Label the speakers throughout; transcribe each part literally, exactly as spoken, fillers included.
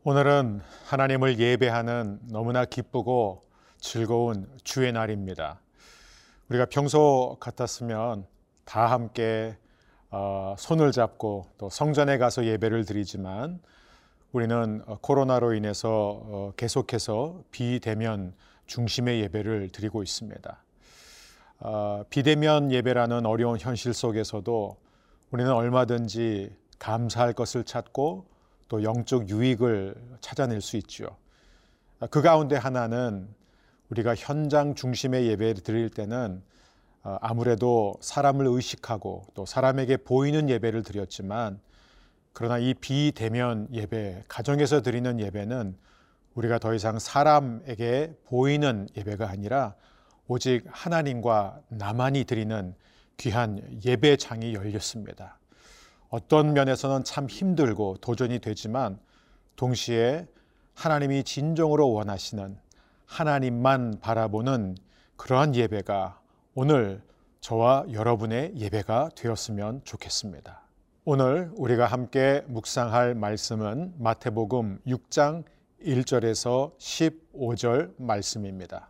Speaker 1: 오늘은 하나님을 예배하는 너무나 기쁘고 즐거운 주의 날입니다. 우리가 평소 같았으면 다 함께 어, 손을 잡고 또 성전에 가서 예배를 드리지만 우리는 코로나로 인해서 어, 계속해서 비대면 중심의 예배를 드리고 있습니다. 어, 비대면 예배라는 어려운 현실 속에서도 우리는 얼마든지 감사할 것을 찾고 또 영적 유익을 찾아낼 수 있죠. 그 가운데 하나는 우리가 현장 중심의 예배를 드릴 때는 아무래도 사람을 의식하고 또 사람에게 보이는 예배를 드렸지만, 그러나 이 비대면 예배, 가정에서 드리는 예배는 우리가 더 이상 사람에게 보이는 예배가 아니라 오직 하나님과 나만이 드리는 귀한 예배장이 열렸습니다. 어떤 면에서는 참 힘들고 도전이 되지만 동시에 하나님이 진정으로 원하시는 하나님만 바라보는 그러한 예배가 오늘 저와 여러분의 예배가 되었으면 좋겠습니다. 오늘 우리가 함께 묵상할 말씀은 마태복음 육 장 일 절에서 십오 절 말씀입니다.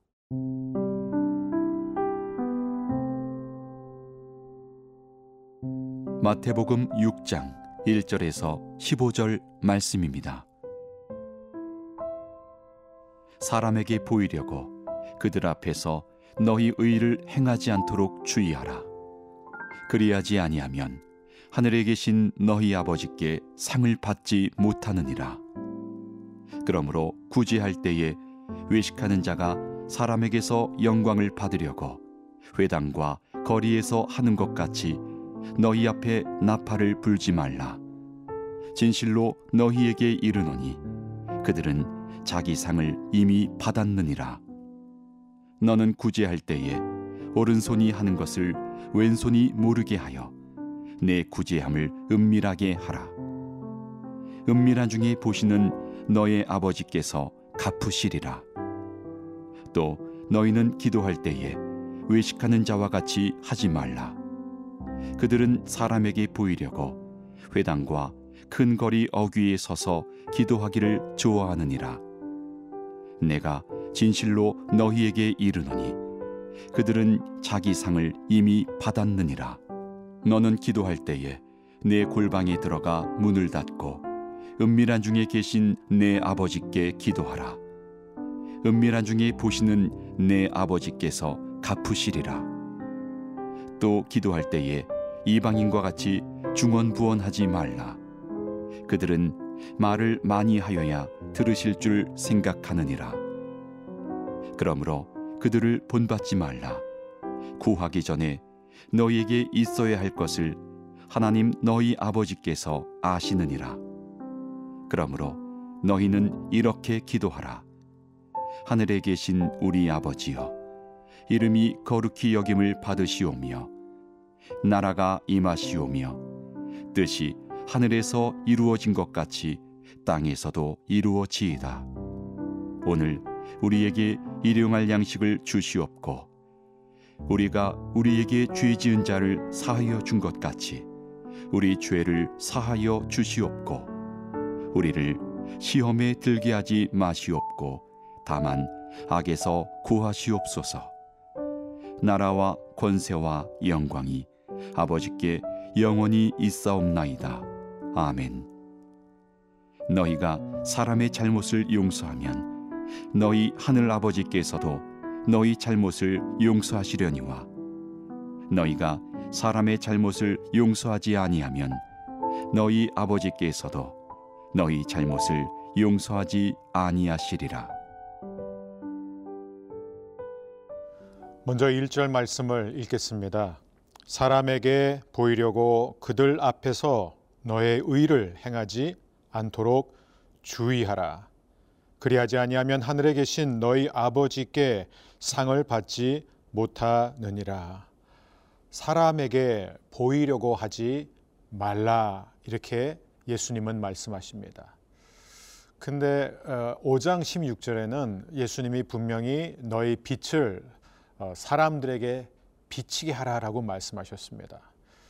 Speaker 2: 마태복음 육 장 일 절에서 십오 절 말씀입니다. 사람에게 보이려고 그들 앞에서 너희 의를 행하지 않도록 주의하라. 그리하지 아니하면 하늘에 계신 너희 아버지께 상을 받지 못하느니라. 그러므로 구제할 때에 외식하는 자가 사람에게서 영광을 받으려고 회당과 거리에서 하는 것 같이 너희 앞에 나팔을 불지 말라. 진실로 너희에게 이르노니 그들은 자기 상을 이미 받았느니라. 너는 구제할 때에 오른손이 하는 것을 왼손이 모르게 하여 내 구제함을 은밀하게 하라. 은밀한 중에 보시는 너의 아버지께서 갚으시리라. 또 너희는 기도할 때에 외식하는 자와 같이 하지 말라. 그들은 사람에게 보이려고 회당과 큰 거리 어귀에 서서 기도하기를 좋아하느니라. 내가 진실로 너희에게 이르노니 그들은 자기 상을 이미 받았느니라. 너는 기도할 때에 내 골방에 들어가 문을 닫고 은밀한 중에 계신 내 아버지께 기도하라. 은밀한 중에 보시는 내 아버지께서 갚으시리라. 또 기도할 때에 이방인과 같이 중언부언하지 말라. 그들은 말을 많이 하여야 들으실 줄 생각하느니라. 그러므로 그들을 본받지 말라. 구하기 전에 너희에게 있어야 할 것을 하나님 너희 아버지께서 아시느니라. 그러므로 너희는 이렇게 기도하라. 하늘에 계신 우리 아버지여, 이름이 거룩히 여김을 받으시오며 나라가 임하시오며 뜻이 하늘에서 이루어진 것 같이 땅에서도 이루어지이다. 오늘 우리에게 일용할 양식을 주시옵고 우리가 우리에게 죄 지은 자를 사하여 준 것 같이 우리 죄를 사하여 주시옵고 우리를 시험에 들게 하지 마시옵고 다만 악에서 구하시옵소서. 나라와 권세와 영광이 아버지께 영원히 있사옵나이다. 아멘. 너희가 사람의 잘못을 용서하면 너희 하늘 아버지께서도 너희 잘못을 용서하시려니와 너희가 사람의 잘못을 용서하지 아니하면 너희 아버지께서도 너희 잘못을 용서하지 아니하시리라.
Speaker 1: 먼저 일 절 말씀을 읽겠습니다. 사람에게 보이려고 그들 앞에서 너의 의를 행하지 않도록 주의하라. 그리하지 아니하면 하늘에 계신 너희 아버지께 상을 받지 못하느니라. 사람에게 보이려고 하지 말라, 이렇게 예수님은 말씀하십니다. 근데 오 장 십육 절에는 예수님이 분명히 너희 빛을 사람들에게 비치게 하라라고 말씀하셨습니다.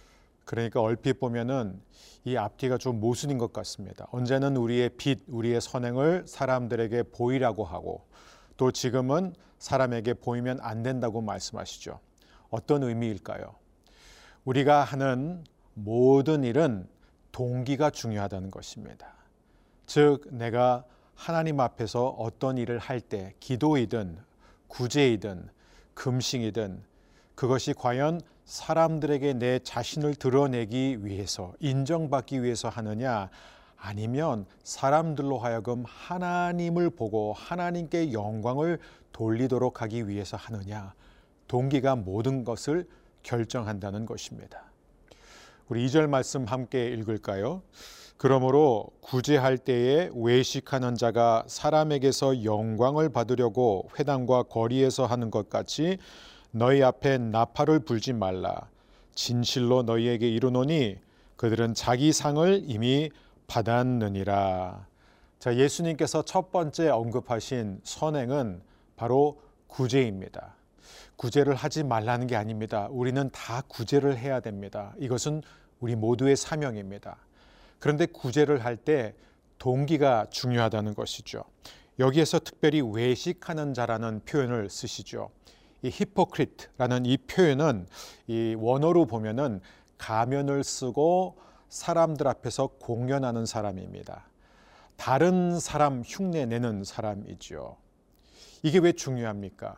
Speaker 1: 그러니까 얼핏 보면은 이 앞뒤가 좀 모순인 것 같습니다. 언제는 우리의 빛, 우리의 선행을 사람들에게 보이라고 하고 또 지금은 사람에게 보이면 안 된다고 말씀하시죠. 어떤 의미일까요? 우리가 하는 모든 일은 동기가 중요하다는 것입니다. 즉 내가 하나님 앞에서 어떤 일을 할 때 기도이든 구제이든 금식이든 그것이 과연 사람들에게 내 자신을 드러내기 위해서 인정받기 위해서 하느냐 아니면 사람들로 하여금 하나님을 보고 하나님께 영광을 돌리도록 하기 위해서 하느냐 동기가 모든 것을 결정한다는 것입니다. 우리 이 절 말씀 함께 읽을까요? 그러므로 구제할 때에 외식하는 자가 사람에게서 영광을 받으려고 회당과 거리에서 하는 것 같이 너희 앞에 나팔을 불지 말라. 진실로 너희에게 이르노니 그들은 자기 상을 이미 받았느니라. 자, 예수님께서 첫 번째 언급하신 선행은 바로 구제입니다. 구제를 하지 말라는 게 아닙니다. 우리는 다 구제를 해야 됩니다. 이것은 우리 모두의 사명입니다. 그런데 구제를 할 때 동기가 중요하다는 것이죠. 여기에서 특별히 외식하는 자라는 표현을 쓰시죠. 이 히포크리트라는 이 표현은 이 원어로 보면은 가면을 쓰고 사람들 앞에서 공연하는 사람입니다. 다른 사람 흉내내는 사람이죠. 이게 왜 중요합니까?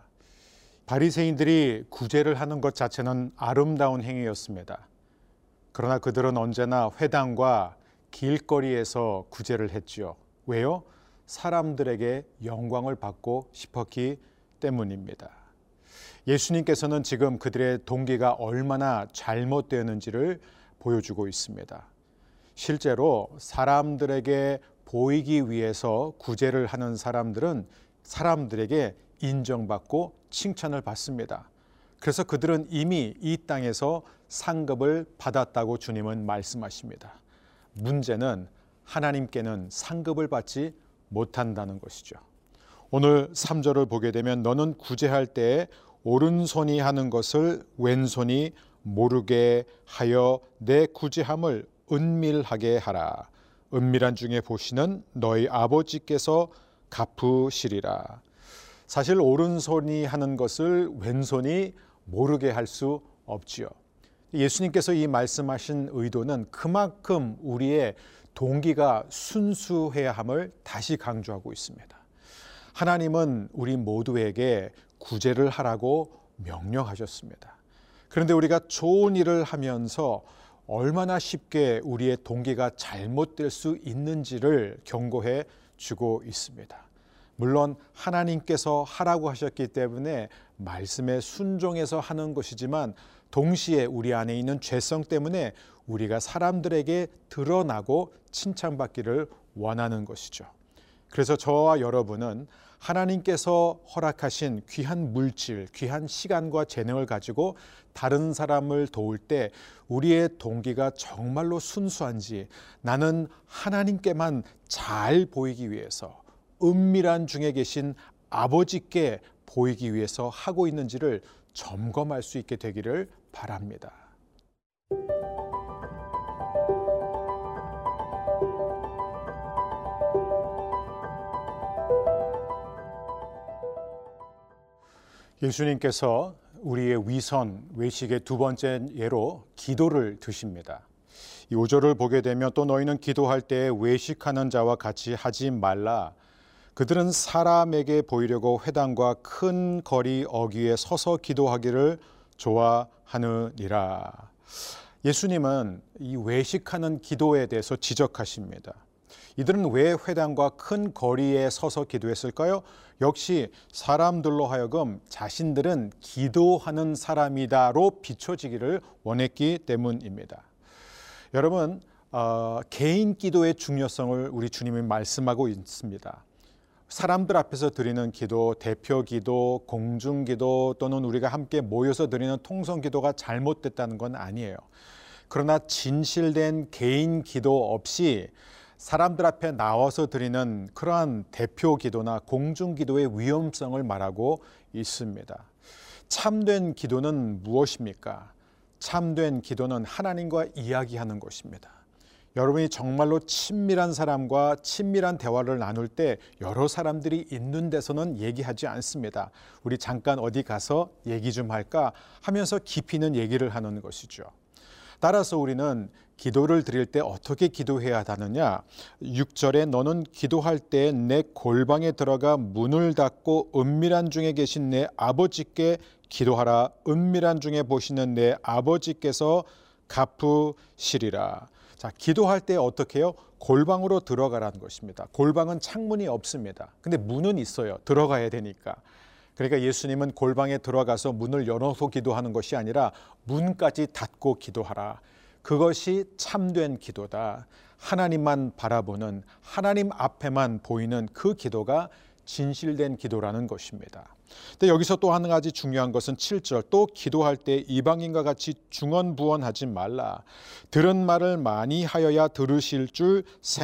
Speaker 1: 바리새인들이 구제를 하는 것 자체는 아름다운 행위였습니다. 그러나 그들은 언제나 회당과 길거리에서 구제를 했지요. 왜요? 사람들에게 영광을 받고 싶었기 때문입니다. 예수님께서는 지금 그들의 동기가 얼마나 잘못되었는지를 보여주고 있습니다. 실제로 사람들에게 보이기 위해서 구제를 하는 사람들은 사람들에게 인정받고 칭찬을 받습니다. 그래서 그들은 이미 이 땅에서 상급을 받았다고 주님은 말씀하십니다. 문제는 하나님께는 상급을 받지 못한다는 것이죠. 오늘 삼 절을 보게 되면 너는 구제할 때에 오른손이 하는 것을 왼손이 모르게 하여 내 구제함을 은밀하게 하라. 은밀한 중에 보시는 너희 아버지께서 갚으시리라. 사실 오른손이 하는 것을 왼손이 모르게 할 수 없지요. 예수님께서 이 말씀하신 의도는 그만큼 우리의 동기가 순수해야 함을 다시 강조하고 있습니다. 하나님은 우리 모두에게 구제를 하라고 명령하셨습니다. 그런데 우리가 좋은 일을 하면서 얼마나 쉽게 우리의 동기가 잘못될 수 있는지를 경고해 주고 있습니다. 물론 하나님께서 하라고 하셨기 때문에 말씀에 순종해서 하는 것이지만 동시에 우리 안에 있는 죄성 때문에 우리가 사람들에게 드러나고 칭찬받기를 원하는 것이죠. 그래서 저와 여러분은 하나님께서 허락하신 귀한 물질, 귀한 시간과 재능을 가지고 다른 사람을 도울 때 우리의 동기가 정말로 순수한지 나는 하나님께만 잘 보이기 위해서 은밀한 중에 계신 아버지께 보이기 위해서 하고 있는지를 점검할 수 있게 되기를 바랍니다. 예수님께서 우리의 위선, 외식의 두 번째 예로 기도를 드십니다. 이 오 절을 보게 되면 또 너희는 기도할 때 외식하는 자와 같이 하지 말라. 그들은 사람에게 보이려고 회당과 큰 거리 어귀에 서서 기도하기를 좋아하느니라. 예수님은 이 외식하는 기도에 대해서 지적하십니다. 이들은 왜 회당과 큰 거리에 서서 기도했을까요? 역시 사람들로 하여금 자신들은 기도하는 사람이다로 비춰지기를 원했기 때문입니다. 여러분, 어, 개인 기도의 중요성을 우리 주님이 말씀하고 있습니다. 사람들 앞에서 드리는 기도, 대표 기도, 공중 기도 또는 우리가 함께 모여서 드리는 통성 기도가 잘못됐다는 건 아니에요. 그러나 진실된 개인 기도 없이 사람들 앞에 나와서 드리는 그러한 대표 기도나 공중 기도의 위험성을 말하고 있습니다. 참된 기도는 무엇입니까? 참된 기도는 하나님과 이야기하는 것입니다. 여러분이 정말로 친밀한 사람과 친밀한 대화를 나눌 때 여러 사람들이 있는 데서는 얘기하지 않습니다. 우리 잠깐 어디 가서 얘기 좀 할까 하면서 깊이 있는 얘기를 하는 것이죠. 따라서 우리는 기도를 드릴 때 어떻게 기도해야 하느냐? 육 절에 너는 기도할 때 내 골방에 들어가 문을 닫고 은밀한 중에 계신 내 아버지께 기도하라. 은밀한 중에 보시는 내 아버지께서 갚으시리라. 자, 기도할 때 어떻게 해요? 골방으로 들어가라는 것입니다. 골방은 창문이 없습니다. 근데 문은 있어요. 들어가야 되니까. 그러니까 예수님은 골방에 들어가서 문을 열어서 기도하는 것이 아니라 문까지 닫고 기도하라. 그것이 참된 기도다. 하나님만 바라보는, 하나님 앞에만 보이는 그 기도가 진실된 기도라는 것입니다. 근데 여기서 또 한 가지 중요한 것은 칠 절, 또 기도할 때 이방인과 같이 중언부언하지 말라. 들은 말을 많이 하여야 들으실 줄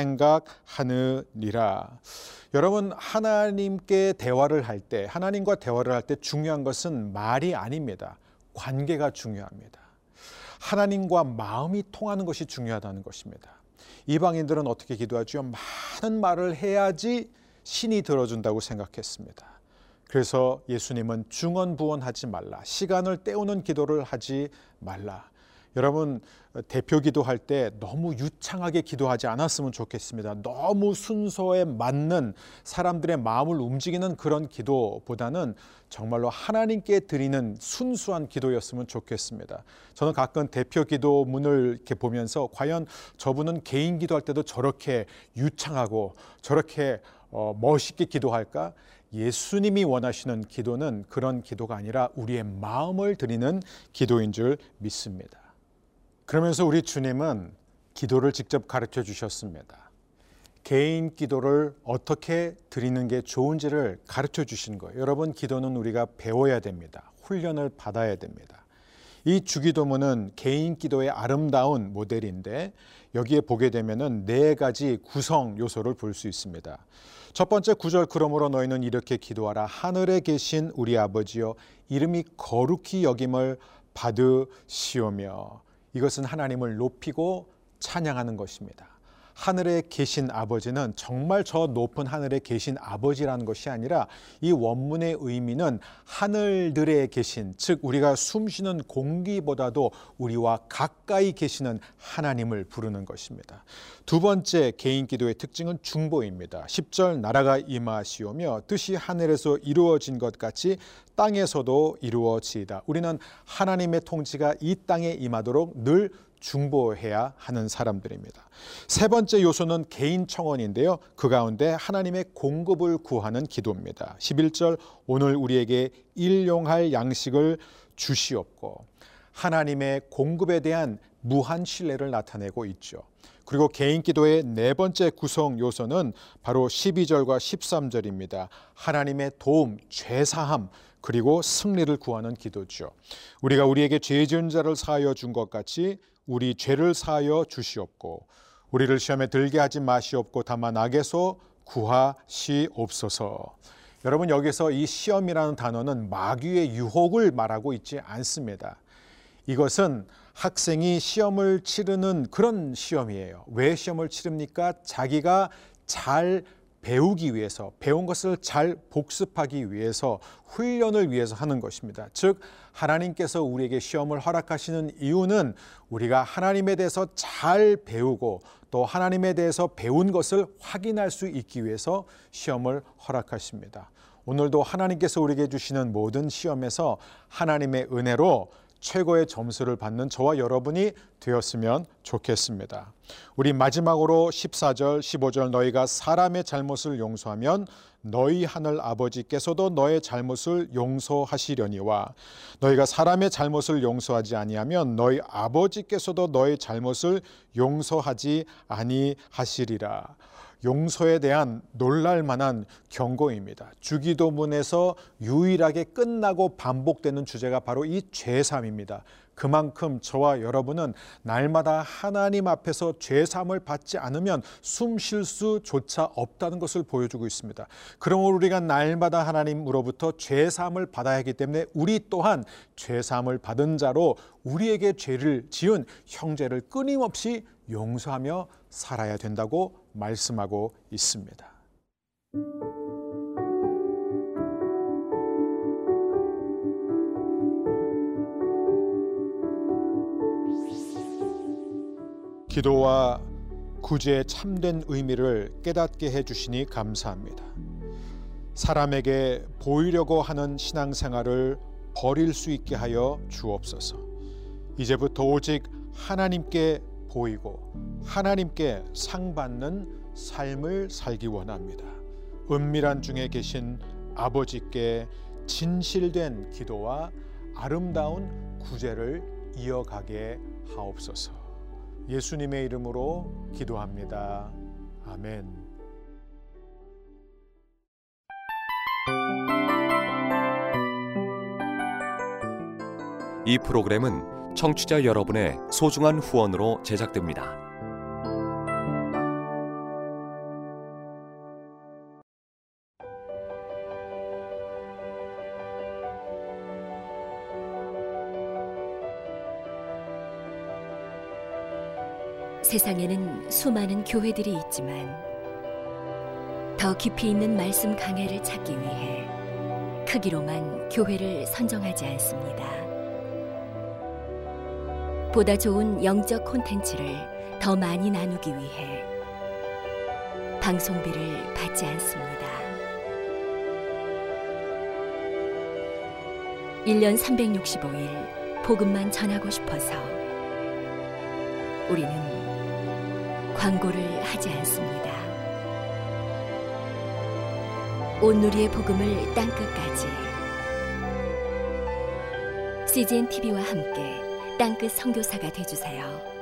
Speaker 1: 생각하느니라. 여러분, 하나님께 대화를 할 때, 하나님과 대화를 할 때 중요한 것은 말이 아닙니다. 관계가 중요합니다. 하나님과 마음이 통하는 것이 중요하다는 것입니다. 이방인들은 어떻게 기도하죠? 많은 말을 해야지 신이 들어준다고 생각했습니다. 그래서 예수님은 중언부언하지 말라. 시간을 때우는 기도를 하지 말라. 여러분, 대표 기도할 때 너무 유창하게 기도하지 않았으면 좋겠습니다. 너무 순서에 맞는 사람들의 마음을 움직이는 그런 기도보다는 정말로 하나님께 드리는 순수한 기도였으면 좋겠습니다. 저는 가끔 대표 기도문을 이렇게 보면서 과연 저분은 개인 기도할 때도 저렇게 유창하고 저렇게 어, 멋있게 기도할까? 예수님이 원하시는 기도는 그런 기도가 아니라 우리의 마음을 드리는 기도인 줄 믿습니다. 그러면서 우리 주님은 기도를 직접 가르쳐 주셨습니다. 개인 기도를 어떻게 드리는 게 좋은지를 가르쳐 주신 거예요. 여러분, 기도는 우리가 배워야 됩니다. 훈련을 받아야 됩니다. 이 주기도문은 개인 기도의 아름다운 모델인데 여기에 보게 되면은 네 가지 구성 요소를 볼 수 있습니다. 첫 번째 구 절, 그러므로 너희는 이렇게 기도하라. 하늘에 계신 우리 아버지여, 이름이 거룩히 여김을 받으시오며. 이것은 하나님을 높이고 찬양하는 것입니다. 하늘에 계신 아버지는 정말 저 높은 하늘에 계신 아버지라는 것이 아니라 이 원문의 의미는 하늘들에 계신, 즉 우리가 숨쉬는 공기보다도 우리와 가까이 계시는 하나님을 부르는 것입니다. 두 번째 개인 기도의 특징은 중보입니다. 십 절, 나라가 임하시오며 뜻이 하늘에서 이루어진 것 같이 땅에서도 이루어지이다. 우리는 하나님의 통치가 이 땅에 임하도록 늘 중보해야 하는 사람들입니다. 세 번째 요소는 개인 청원인데요. 그 가운데 하나님의 공급을 구하는 기도입니다. 십일 절, 오늘 우리에게 일용할 양식을 주시옵고. 하나님의 공급에 대한 무한 신뢰를 나타내고 있죠. 그리고 개인 기도의 네 번째 구성 요소는 바로 십이 절과 십삼 절입니다. 하나님의 도움, 죄사함, 그리고 승리를 구하는 기도죠. 우리가 우리에게 죄 지은 자를 사하여 준 것 같이 우리 죄를 사하여 주시옵고 우리를 시험에 들게 하지 마시옵고 다만 악에서 구하시옵소서. 여러분, 여기서 이 시험이라는 단어는 마귀의 유혹을 말하고 있지 않습니다. 이것은 학생이 시험을 치르는 그런 시험이에요. 왜 시험을 치릅니까? 자기가 잘 배우기 위해서, 배운 것을 잘 복습하기 위해서, 훈련을 위해서 하는 것입니다. 즉 하나님께서 우리에게 시험을 허락하시는 이유는 우리가 하나님에 대해서 잘 배우고 또 하나님에 대해서 배운 것을 확인할 수 있기 위해서 시험을 허락하십니다. 오늘도 하나님께서 우리에게 주시는 모든 시험에서 하나님의 은혜로 최고의 점수를 받는 저와 여러분이 되었으면 좋겠습니다. 우리 마지막으로 십사 절, 십오 절, 너희가 사람의 잘못을 용서하면 너희 하늘 아버지께서도 너의 잘못을 용서하시려니와 너희가 사람의 잘못을 용서하지 아니하면 너희 아버지께서도 너의 잘못을 용서하지 아니하시리라. 용서에 대한 놀랄만한 경고입니다. 주기도문에서 유일하게 끝나고 반복되는 주제가 바로 이 죄사함입니다. 그만큼 저와 여러분은 날마다 하나님 앞에서 죄사함을 받지 않으면 숨 쉴 수조차 없다는 것을 보여주고 있습니다. 그러므로 우리가 날마다 하나님으로부터 죄사함을 받아야 하기 때문에 우리 또한 죄사함을 받은 자로 우리에게 죄를 지은 형제를 끊임없이 용서하며 살아야 된다고 말씀하고 있습니다. 기도와 구제의 참된 의미를 깨닫게 해주시니 감사합니다. 사람에게 보이려고 하는 신앙생활을 버릴 수 있게 하여 주옵소서. 이제부터 오직 하나님께 보이고 하나님께 상받는 삶을 살기 원합니다. 은밀한 중에 계신 아버지께 진실된 기도와 아름다운 구제를 이어가게 하옵소서. 예수님의 이름으로 기도합니다. 아멘.
Speaker 3: 이 프로그램은 청취자 여러분의 소중한 후원으로 제작됩니다.
Speaker 4: 세상에는 수많은 교회들이 있지만 더 깊이 있는 말씀 강해를 찾기 위해 크기로만 교회를 선정하지 않습니다. 보다 좋은 영적 콘텐츠를 더 많이 나누기 위해 방송비를 받지 않습니다. 일 년 삼백육십오 일 복음만 전하고 싶어서 우리는 광고를 하지 않습니다. 온누리의 복음을 땅끝까지 씨지엔 티비와 함께 땅끝 선교사가 되어주세요.